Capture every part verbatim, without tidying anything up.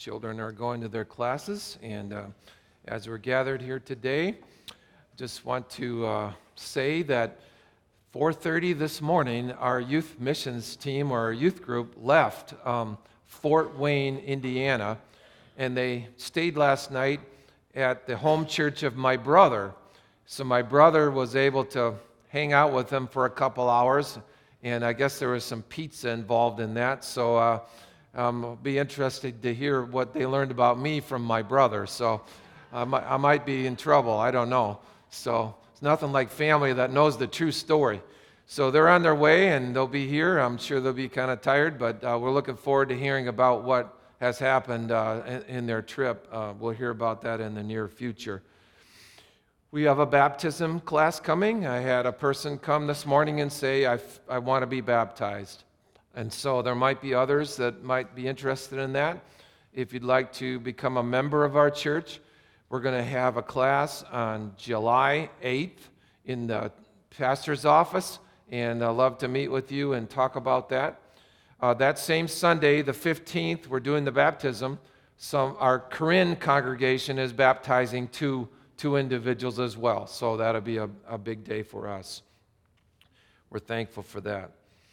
Children are going to their classes, and uh, as we're gathered here today, just want to uh, say that four thirty this morning, our youth missions team or our youth group left um, Fort Wayne, Indiana, and they stayed last night at the home church of my brother. So my brother was able to hang out with them for a couple hours, and I guess there was some pizza involved in that. So uh, um, I'll be interested to hear what they learned about me from my brother. So I might, I might be in trouble. I don't know. So it's nothing like family that knows the true story. So they're on their way, and they'll be here. I'm sure they'll be kind of tired, but uh, we're looking forward to hearing about what has happened uh, in, in their trip. Uh, we'll hear about that in the near future. We have a baptism class coming. I had a person come this morning and say, I, f- I want to be baptized. And so there might be others that might be interested in that. If you'd like to become a member of our church, we're going to have a class on July eighth in the pastor's office, and I'd love to meet with you and talk about that. Uh, that same Sunday, the fifteenth, we're doing the baptism. Some, our Corinne congregation is baptizing two, two individuals as well, so that'll be a, a big day for us. We're thankful for that.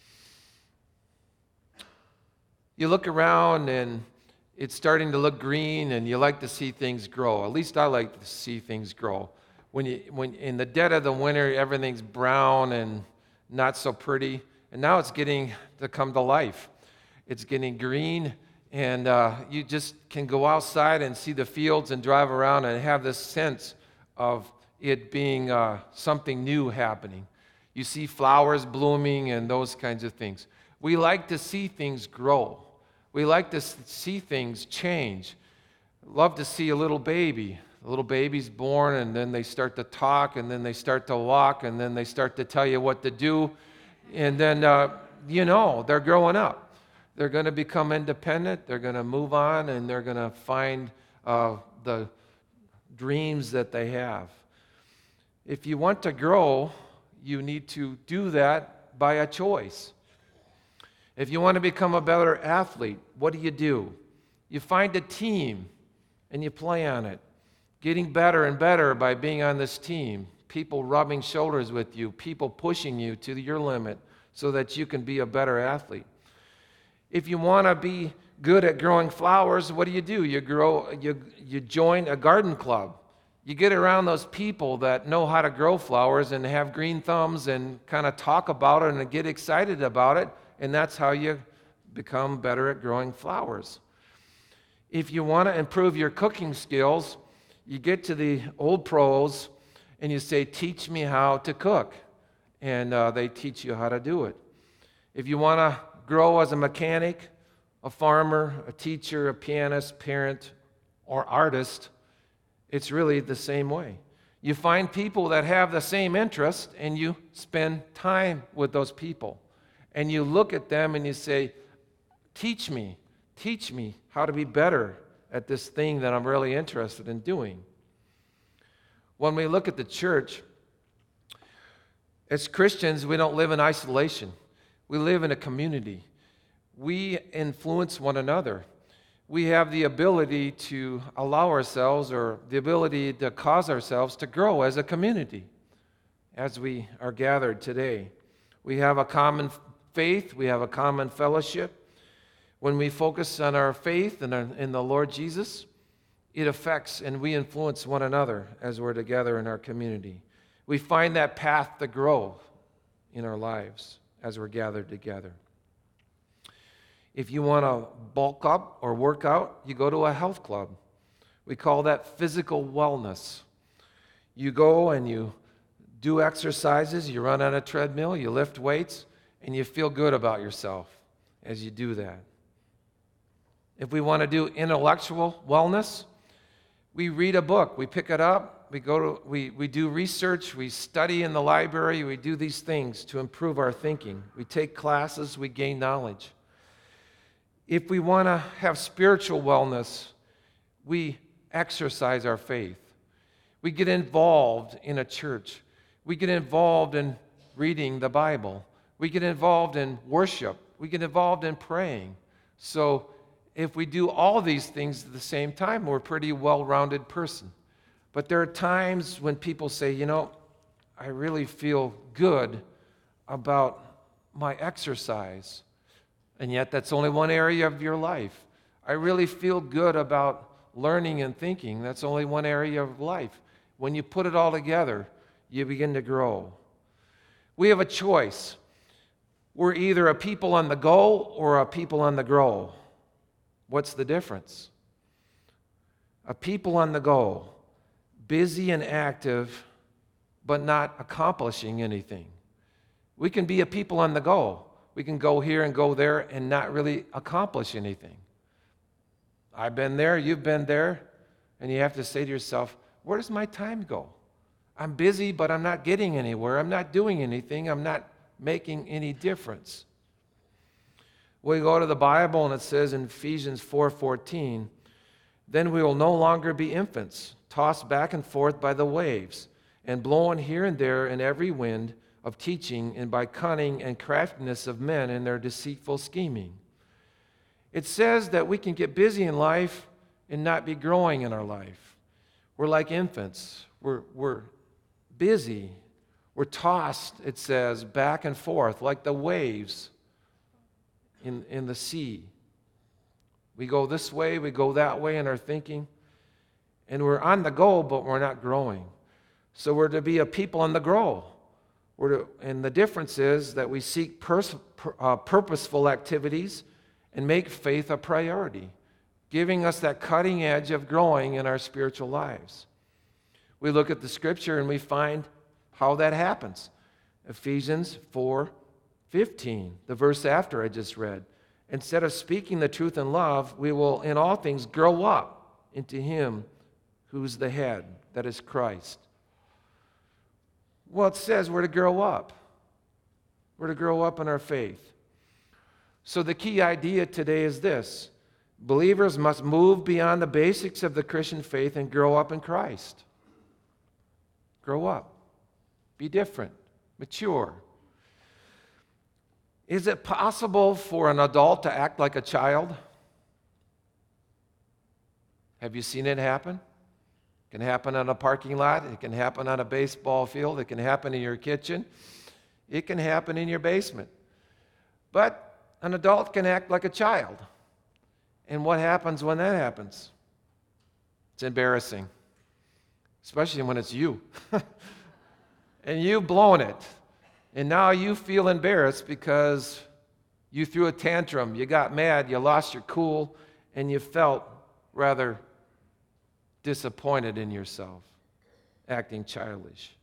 You look around and it's starting to look green, and you like to see things grow. At least I like to see things grow. When you, when in the dead of the winter, everything's brown and not so pretty, and now it's getting to come to life. It's getting green, and uh, you just can go outside and see the fields and drive around and have this sense of it being uh, something new happening. You see flowers blooming and those kinds of things. We like to see things grow. We like to see things change. Love to see a little baby. A little baby's born, and then they start to talk, and then they start to walk, and then they start to tell you what to do. And then, uh, you know, they're growing up. They're going to become independent. They're going to move on, and they're going to find uh, the dreams that they have. If you want to grow, you need to do that by a choice. If you want to become a better athlete, what do you do? You find a team, and you play on it. Getting better and better by being on this team, people rubbing shoulders with you, people pushing you to your limit so that you can be a better athlete. If you want to be good at growing flowers, what do you do? You grow, you, you join a garden club. You get around those people that know how to grow flowers and have green thumbs and kind of talk about it and get excited about it, and that's how you become better at growing flowers. If you want to improve your cooking skills, you get to the old pros and you say, teach me how to cook. And uh, they teach you how to do it. If you want to grow as a mechanic, a farmer, a teacher, a pianist, parent, or artist, it's really the same way. You find people that have the same interest and you spend time with those people. And you look at them and you say, teach me, teach me how to be better at this thing that I'm really interested in doing. When we look at the church, as Christians, we don't live in isolation. We live in a community. We influence one another. We have the ability to allow ourselves, or the ability to cause ourselves to grow as a community as we are gathered today. We have a common faith. We have a common fellowship. When we focus on our faith and in the Lord Jesus, it affects and we influence one another as we're together in our community. We find that path to grow in our lives as we're gathered together. If you want to bulk up or work out, you go to a health club. We call that physical wellness. You go and you do exercises, you run on a treadmill, you lift weights, and you feel good about yourself as you do that. If we want to do intellectual wellness, we read a book, we pick it up, we go to, we, we do research, we study in the library, we do these things to improve our thinking. We take classes, we gain knowledge. If we want to have spiritual wellness, we exercise our faith. We get involved in a church. We get involved in reading the Bible. We get involved in worship. We get involved in praying. So if we do all these things at the same time, we're a pretty well-rounded person. But there are times when people say, you know, I really feel good about my exercise, and yet that's only one area of your life. I really feel good about learning and thinking. That's only one area of life. When you put it all together, you begin to grow. We have a choice. We're either a people on the go or a people on the grow. What's the difference? A people on the go, busy and active, but not accomplishing anything. We can be a people on the go. We can go here and go there and not really accomplish anything. I've been there, you've been there, and you have to say to yourself, where does my time go? I'm busy, but I'm not getting anywhere. I'm not doing anything. I'm not making any difference. We go to the Bible and it says in Ephesians four fourteen, then we will no longer be infants, tossed back and forth by the waves, and blown here and there in every wind of teaching and by cunning and craftiness of men in their deceitful scheming. It says that we can get busy in life and not be growing in our life. We're like infants. We're, we're busy. We're tossed, it says, back and forth like the waves in, in the sea. We go this way, we go that way in our thinking, and we're on the go, but we're not growing. So we're to be a people on the grow. We're to, and the difference is that we seek pers- pur- uh, purposeful activities and make faith a priority, giving us that cutting edge of growing in our spiritual lives. We look at the scripture and we find how that happens. Ephesians four fifteen, the verse after I just read. Instead of speaking the truth in love, we will in all things grow up into him who's the head, that is Christ. Well, it says we're to grow up. We're to grow up in our faith. So the key idea today is this. Believers must move beyond the basics of the Christian faith and grow up in Christ. Grow up. Be different. Mature. Is it possible for an adult to act like a child? Have you seen it happen? It can happen on a parking lot. It can happen on a baseball field. It can happen in your kitchen. It can happen in your basement. But an adult can act like a child. And what happens when that happens? It's embarrassing, especially when it's you. And you've blown it. And now you feel embarrassed because you threw a tantrum, you got mad, you lost your cool, and you felt rather disappointed in yourself, acting childish.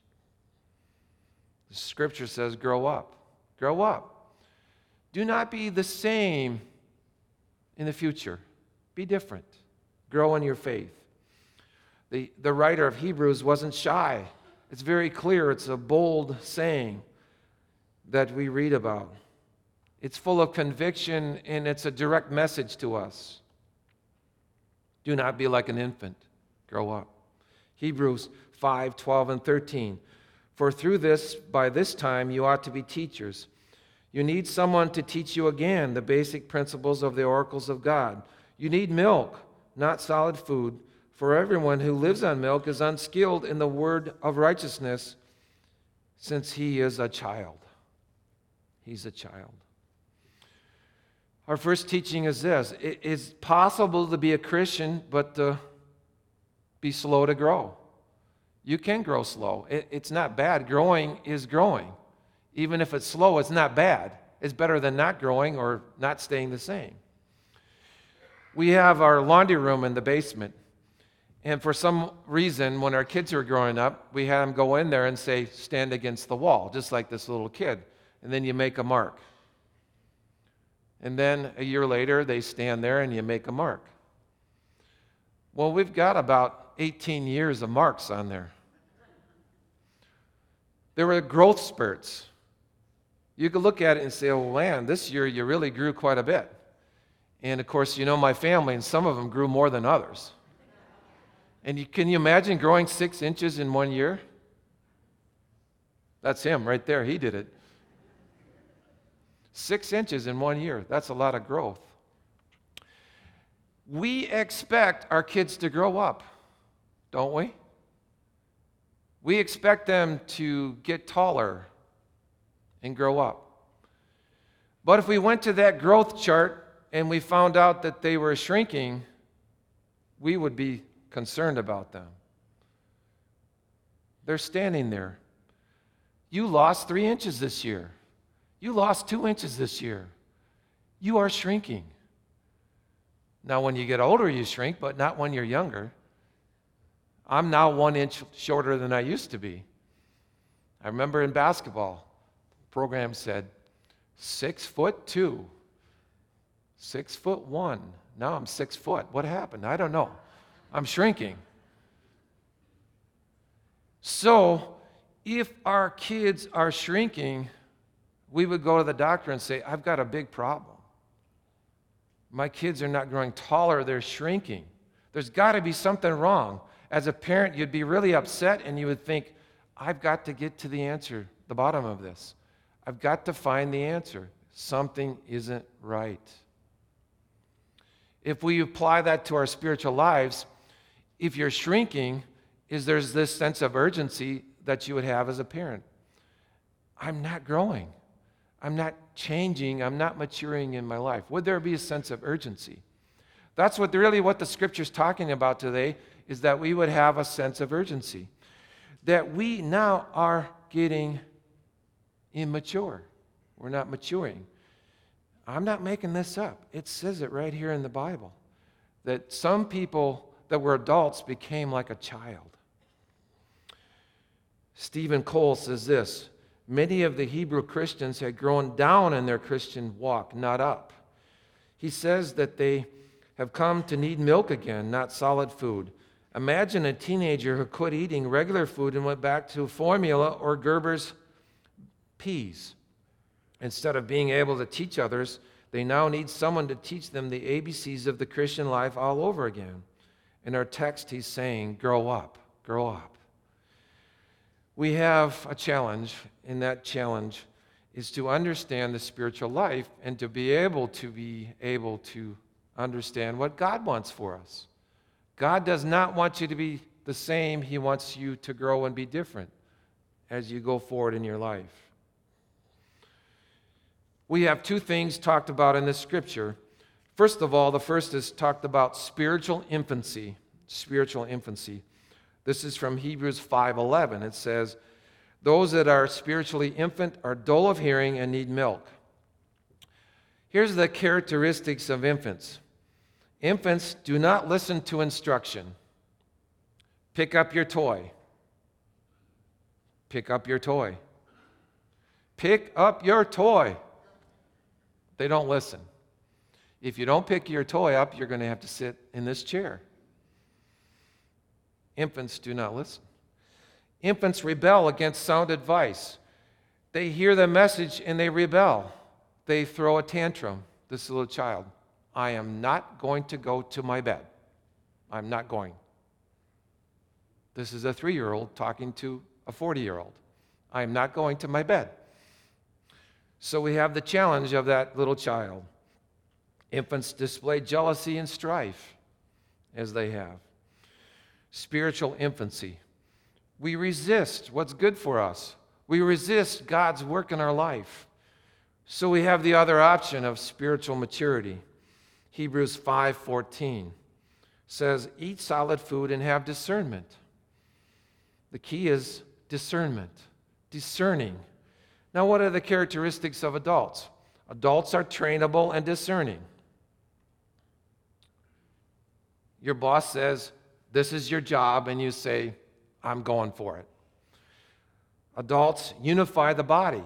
The scripture says, grow up. Grow up. Do not be the same in the future. Be different. Grow in your faith. The, the writer of Hebrews wasn't shy. It's very clear. It's a bold saying that we read about. It's full of conviction, and it's a direct message to us. Do not be like an infant. Grow up. Hebrews five, twelve, and thirteen. For through this, by this time, you ought to be teachers. You need someone to teach you again the basic principles of the oracles of God. You need milk, not solid food, for everyone who lives on milk is unskilled in the word of righteousness, since he is a child. He's a child. Our first teaching is this. It is possible to be a Christian, but to be slow to grow. You can grow slow. It, it's not bad. Growing is growing. Even if it's slow, it's not bad. It's better than not growing or not staying the same. We have our laundry room in the basement. And for some reason, when our kids were growing up, we had them go in there and say, stand against the wall, just like this little kid. And then you make a mark. And then a year later, they stand there and you make a mark. Well, we've got about eighteen years of marks on there. There were growth spurts. You could look at it and say, oh, man, this year you really grew quite a bit. And, of course, you know my family, and some of them grew more than others. And you, can you imagine growing six inches in one year? That's him right there. He did it. Six inches in one year. That's a lot of growth. We expect our kids to grow up, don't we? We expect them to get taller and grow up. But if we went to that growth chart and we found out that they were shrinking, we would be concerned about them. They're standing there. You lost three inches this year. You lost two inches this year. You are shrinking. Now, when you get older, you shrink, but not when you're younger. I'm now one inch shorter than I used to be. I remember in basketball, the program said, six foot two, six foot one. Now I'm six foot. What happened? I don't know. I'm shrinking. So, if our kids are shrinking, we would go to the doctor and say, I've got a big problem. My kids are not growing taller, they're shrinking. There's got to be something wrong. As a parent, you'd be really upset and you would think, I've got to get to the answer, the bottom of this. I've got to find the answer. Something isn't right. If we apply that to our spiritual lives, if you're shrinking, is there's this sense of urgency that you would have as a parent. I'm not growing. I'm not changing. I'm not maturing in my life. Would there be a sense of urgency? That's what really what the scripture's talking about today, is that we would have a sense of urgency. That we now are getting immature. We're not maturing. I'm not making this up. It says it right here in the Bible. That some people that were adults became like a child. Stephen Cole says this, many of the Hebrew Christians had grown down in their Christian walk, not up. He says that they have come to need milk again, not solid food. Imagine a teenager who quit eating regular food and went back to formula or Gerber's peas. Instead of being able to teach others, they now need someone to teach them the A B Cs of the Christian life all over again. In our text, he's saying, grow up, grow up. We have a challenge, and that challenge is to understand the spiritual life and to be able to be able to understand what God wants for us. God does not want you to be the same. He wants you to grow and be different as you go forward in your life. We have two things talked about in this scripture. First of all, the first is talked about spiritual infancy. Spiritual infancy. This is from Hebrews five eleven. It says, those that are spiritually infant are dull of hearing and need milk. Here's the characteristics of infants. Infants do not listen to instruction. Pick up your toy. Pick up your toy. Pick up your toy. They don't listen. If you don't pick your toy up, you're going to have to sit in this chair. Infants do not listen. Infants rebel against sound advice. They hear the message and they rebel. They throw a tantrum. This little child, I am not going to go to my bed. I'm not going. This is a three-year-old talking to a forty-year-old. I am not going to my bed. So we have the challenge of that little child. Infants display jealousy and strife as they have. Spiritual infancy. We resist what's good for us. We resist God's work in our life. So we have the other option of spiritual maturity. Hebrews five fourteen says, eat solid food and have discernment. The key is discernment, discerning. Now, what are the characteristics of adults? Adults are trainable and discerning. Your boss says, this is your job, and you say, I'm going for it. Adults unify the body.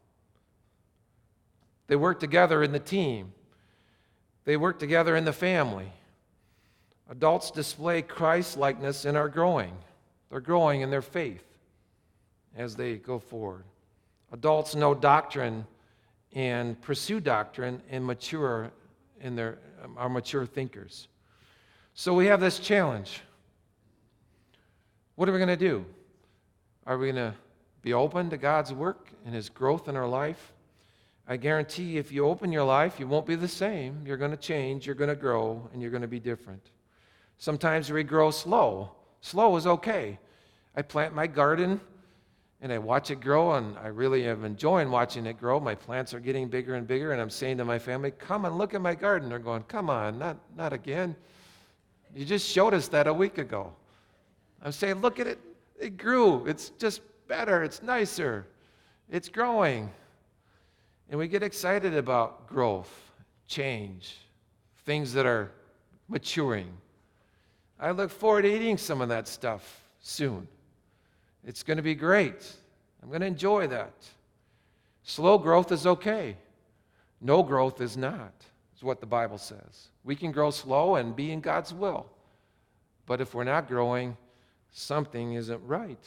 They work together in the team. They work together in the family. Adults display Christ-likeness and are growing. They're growing in their faith as they go forward. Adults know doctrine and pursue doctrine and mature in their are mature thinkers. So we have this challenge. What are we going to do? Are we going to be open to God's work and His growth in our life? I guarantee if you open your life, you won't be the same. You're going to change, you're going to grow, and you're going to be different. Sometimes we grow slow. Slow is okay. I plant my garden, and I watch it grow, and I really am enjoying watching it grow. My plants are getting bigger and bigger, and I'm saying to my family, come and look at my garden. They're going, come on, not, not again. You just showed us that a week ago. I'm saying, look at it. It grew. It's just better. It's nicer. It's growing. And we get excited about growth, change, things that are maturing. I look forward to eating some of that stuff soon. It's going to be great. I'm going to enjoy that. Slow growth is okay. No growth is not, is what the Bible says. We can grow slow and be in God's will. But if we're not growing, something isn't right.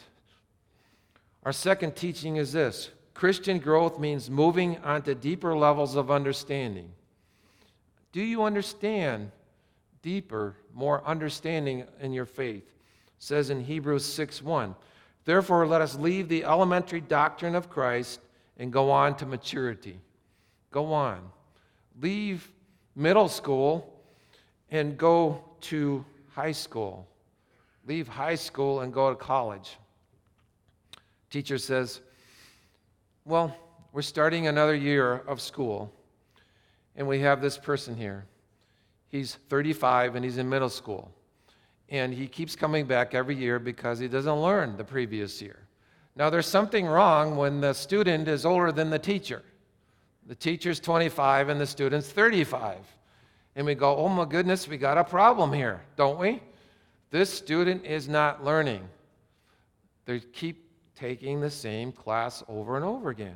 Our second teaching is this. Christian growth means moving on to deeper levels of understanding. Do you understand deeper, more understanding in your faith? It says in Hebrews six one, therefore let us leave the elementary doctrine of Christ and go on to maturity. Go on. Leave middle school and go to high school. Leave high school and go to college. Teacher says, well, we're starting another year of school, and we have this person here. He's thirty-five, and he's in middle school. And he keeps coming back every year because he doesn't learn the previous year. Now, there's something wrong when the student is older than the teacher. The teacher's twenty-five, and the student's thirty-five. And we go, oh my goodness, we got a problem here, don't we? This student is not learning. They keep taking the same class over and over again.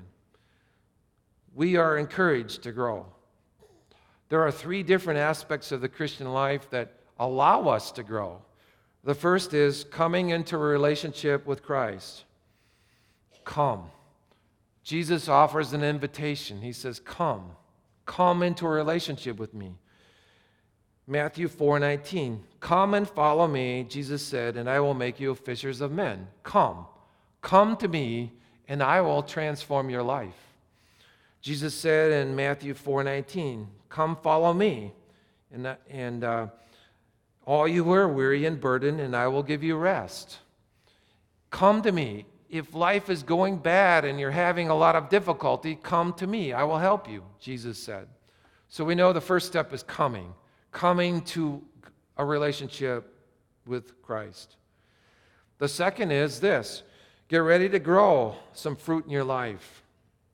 We are encouraged to grow. There are three different aspects of the Christian life that allow us to grow. The first is coming into a relationship with Christ. Come. Jesus offers an invitation. He says, come. Come into a relationship with me. Matthew four nineteen, come and follow me, Jesus said, and I will make you fishers of men. Come. Come to me, and I will transform your life. Jesus said in Matthew four nineteen, come follow me, and, and uh, all you who are weary and burdened, and I will give you rest. Come to me. If life is going bad and you're having a lot of difficulty, come to me. I will help you, Jesus said. So we know the first step is coming. Coming to a relationship with Christ. The second is this. Get ready to grow some fruit in your life.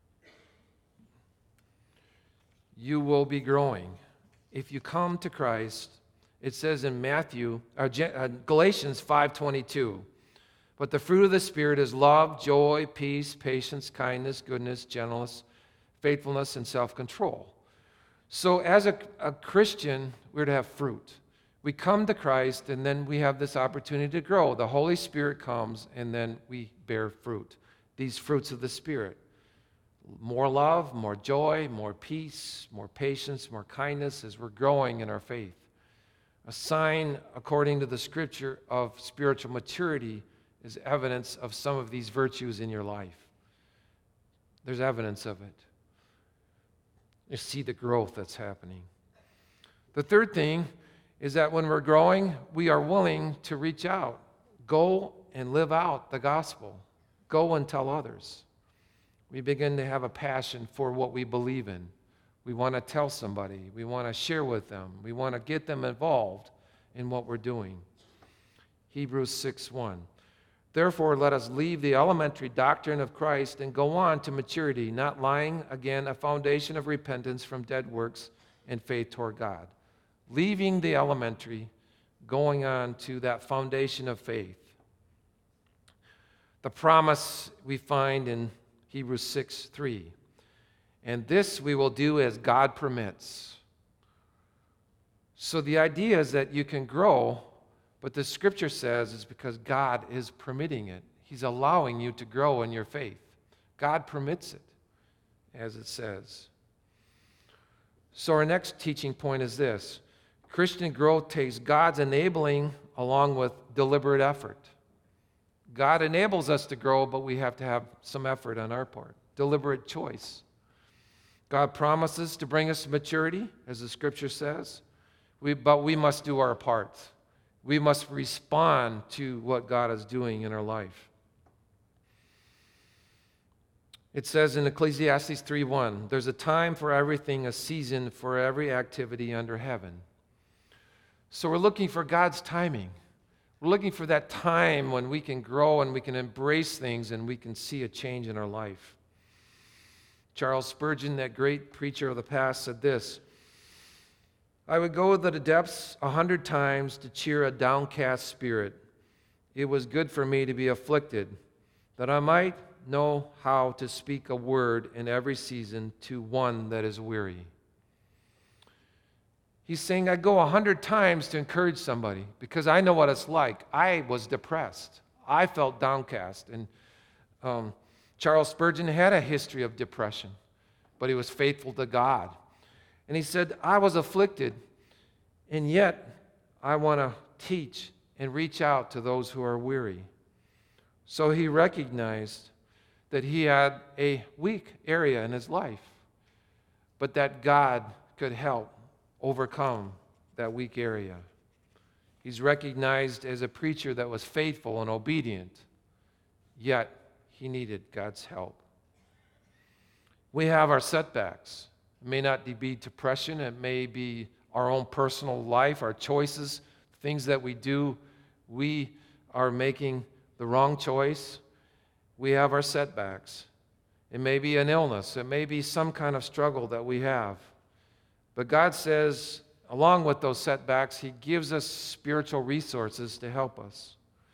You will be growing. If you come to Christ, it says in Matthew, uh, Galatians five twenty-two, but the fruit of the Spirit is love, joy, peace, patience, kindness, goodness, gentleness, faithfulness, and self-control. So as a, a Christian, we're to have fruit. We come to Christ, and then we have this opportunity to grow. The Holy Spirit comes, and then we bear fruit. These fruits of the Spirit. More love, more joy, more peace, more patience, more kindness as we're growing in our faith. A sign, according to the Scripture, of spiritual maturity is evidence of some of these virtues in your life. There's evidence of it. You see the growth that's happening. The third thing is that when we're growing, we are willing to reach out. Go and live out the gospel. Go and tell others. We begin to have a passion for what we believe in. We want to tell somebody. We want to share with them. We want to get them involved in what we're doing. Hebrews six one. Therefore, let us leave the elementary doctrine of Christ and go on to maturity, not lying, again, a foundation of repentance from dead works and faith toward God. Leaving the elementary, going on to that foundation of faith. The promise we find in Hebrews six three. And this we will do as God permits. So the idea is that you can grow, but the Scripture says it's because God is permitting it. He's allowing you to grow in your faith. God permits it, as it says. So our next teaching point is this. Christian growth takes God's enabling along with deliberate effort. God enables us to grow, but we have to have some effort on our part. Deliberate choice. God promises to bring us to maturity, as the scripture says, we, but we must do our part. We must respond to what God is doing in our life. It says in Ecclesiastes three one, there's a time for everything, a season for every activity under heaven. So we're looking for God's timing. We're looking for that time when we can grow and we can embrace things and we can see a change in our life. Charles Spurgeon, that great preacher of the past, said this, I would go to the depths a hundred times to cheer a downcast spirit. It was good for me to be afflicted, that I might know how to speak a word in every season to one that is weary. He's saying, I go a hundred times to encourage somebody because I know what it's like. I was depressed. I felt downcast. And um, Charles Spurgeon had a history of depression, but he was faithful to God. And he said, I was afflicted, and yet I want to teach and reach out to those who are weary. So he recognized that he had a weak area in his life, but that God could help overcome that weak area. He's recognized as a preacher that was faithful and obedient, yet he needed God's help. We have our setbacks. It may not be depression. It may be our own personal life, our choices, things that we do. We are making the wrong choice. We have our setbacks. It may be an illness. It may be some kind of struggle that we have. But God says, along with those setbacks, He gives us spiritual resources to help us.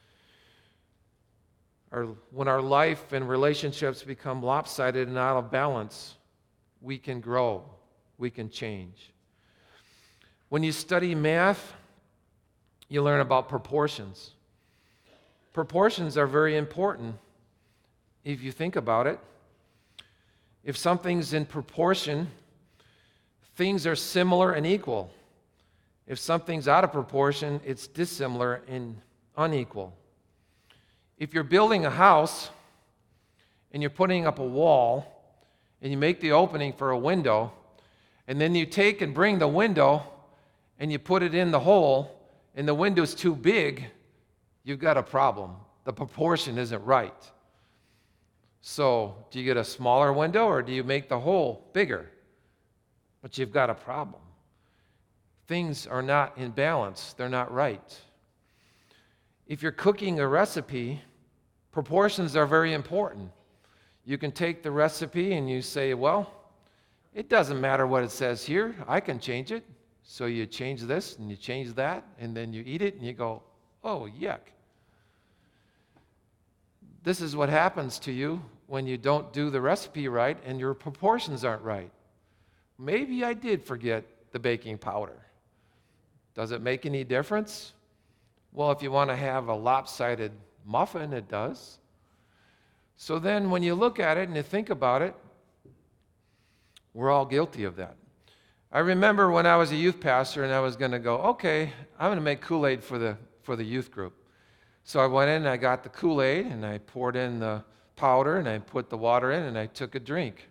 Our, when our life and relationships become lopsided and out of balance, we can grow. We can change. When you study math, you learn about proportions. Proportions are very important if you think about it. If something's in proportion, things are similar and equal. If something's out of proportion, it's dissimilar and unequal. If you're building a house and you're putting up a wall and you make the opening for a window, and then you take and bring the window and you put it in the hole and the window's too big, you've got a problem. The proportion isn't right. So, do you get a smaller window or do you make the hole bigger? But you've got a problem. Things are not in balance. They're not right. If you're cooking a recipe, proportions are very important. You can take the recipe and you say, well, it doesn't matter what it says here. I can change it. So you change this and you change that, and then you eat it and you go, oh, yuck. This is what happens to you when you don't do the recipe right and your proportions aren't right. Maybe I did forget the baking powder. Does it make any difference? Well, if you want to have a lopsided muffin, it does. So then when you look at it and you think about it, we're all guilty of that. I remember when I was a youth pastor and I was going to go, okay, I'm going to make Kool-Aid for the, for the youth group. So I went in and I got the Kool-Aid and I poured in the powder and I put the water in and I took a drink.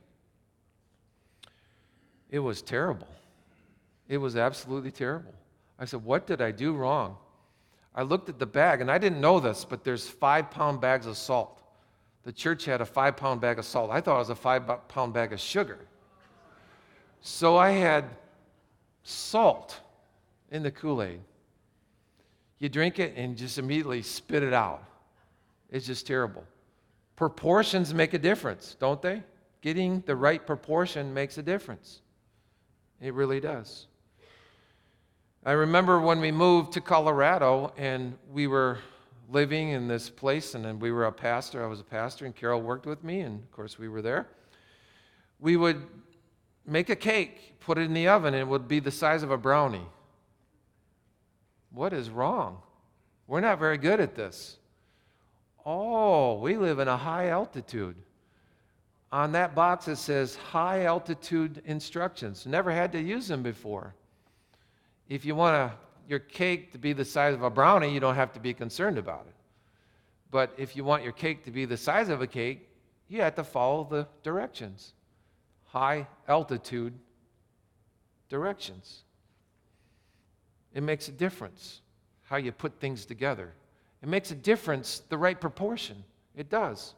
It was terrible. It was absolutely terrible. I said, what did I do wrong? I looked at the bag, and I didn't know this, but there's five-pound bags of salt. The church had a five-pound bag of salt. I thought it was a five-pound bag of sugar. So I had salt in the Kool-Aid. You drink it and just immediately spit it out. It's just terrible. Proportions make a difference, don't they? Getting the right proportion makes a difference. It really does. I remember when we moved to Colorado and we were living in this place, and then we were a pastor. I was a pastor, and Carol worked with me, and of course we were there. We would make a cake, put it in the oven, and it would be the size of a brownie. What is wrong? We're not very good at this. Oh, we live in a high altitude. On that box it says high altitude instructions. Never had to use them before. If you want a, your cake to be the size of a brownie, you don't have to be concerned about it. But if you want your cake to be the size of a cake, you have to follow the directions. high altitude directions. It makes a difference how you put things together. It makes a difference the right proportion. It does.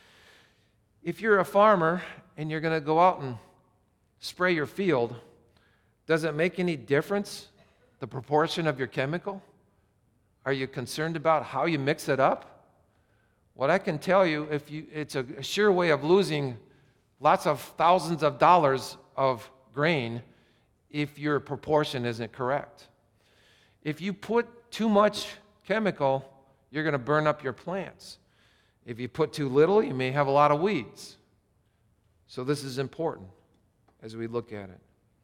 If you're a farmer and you're going to go out and spray your field, does it make any difference the proportion of your chemical? Are you concerned about how you mix it up? What I can tell you, if you, it's a sure way of losing lots of thousands of dollars of grain if your proportion isn't correct. If you put too much chemical, you're going to burn up your plants. If you put too little, you may have a lot of weeds. So this is important as we look at it.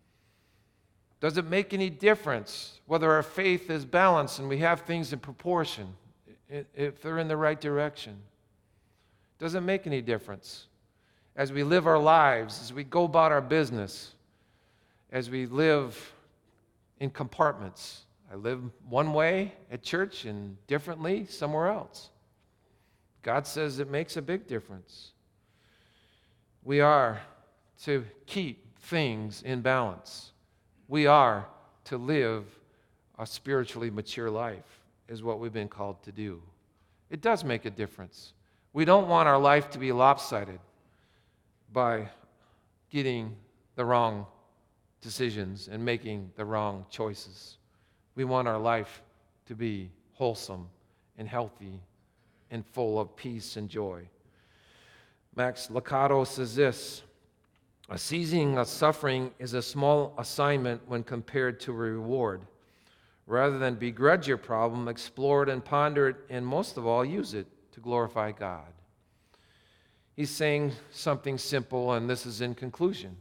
Does it make any difference whether our faith is balanced and we have things in proportion, if they're in the right direction? Does it make any difference as we live our lives, as we go about our business, as we live in compartments? I live one way at church and differently somewhere else. God says it makes a big difference. We are to keep things in balance. We are to live a spiritually mature life, is what we've been called to do. It does make a difference. We don't want our life to be lopsided by getting the wrong decisions and making the wrong choices. We want our life to be wholesome and healthy and full of peace and joy. Max Lucado says this: a seasoning of suffering is a small assignment when compared to a reward. Rather than begrudge your problem, explore it and ponder it, and most of all, use it to glorify God. He's saying something simple, and this is in conclusion.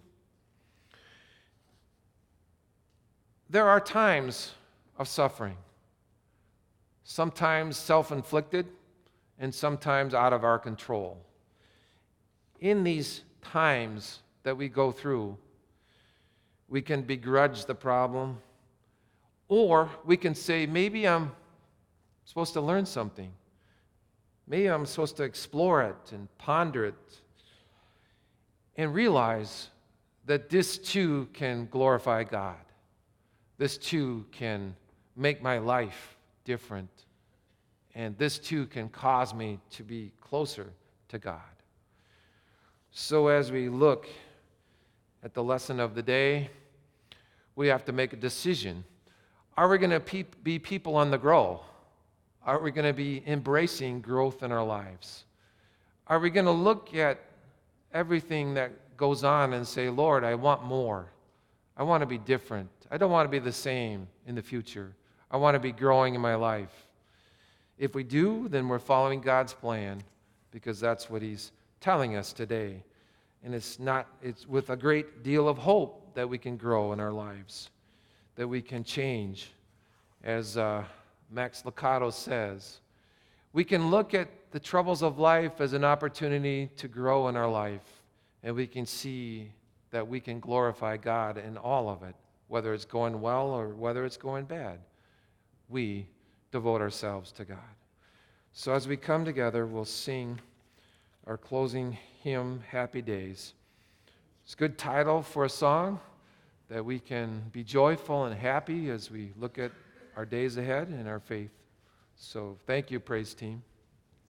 There are times of suffering, sometimes self-inflicted and sometimes out of our control. In these times that we go through, we can begrudge the problem, or we can say, maybe I'm supposed to learn something. Maybe I'm supposed to explore it and ponder it and realize that this too can glorify God. This too can make my life different. And this too can cause me to be closer to God. So as we look at the lesson of the day, we have to make a decision. Are we going to pe- be people on the grow? Are we going to be embracing growth in our lives? Are we going to look at everything that goes on and say, Lord, I want more. I want to be different. I don't want to be the same in the future. I want to be growing in my life. If we do, then we're following God's plan, because that's what He's telling us today. And it's not, it's with a great deal of hope that we can grow in our lives, that we can change. As uh, Max Lucado says, we can look at the troubles of life as an opportunity to grow in our life, and we can see that we can glorify God in all of it, whether it's going well or whether it's going bad. We devote ourselves to God. So as we come together, we'll sing our closing hymn, Happy Days. It's a good title for a song, that we can be joyful and happy as we look at our days ahead and our faith. So thank you, praise team.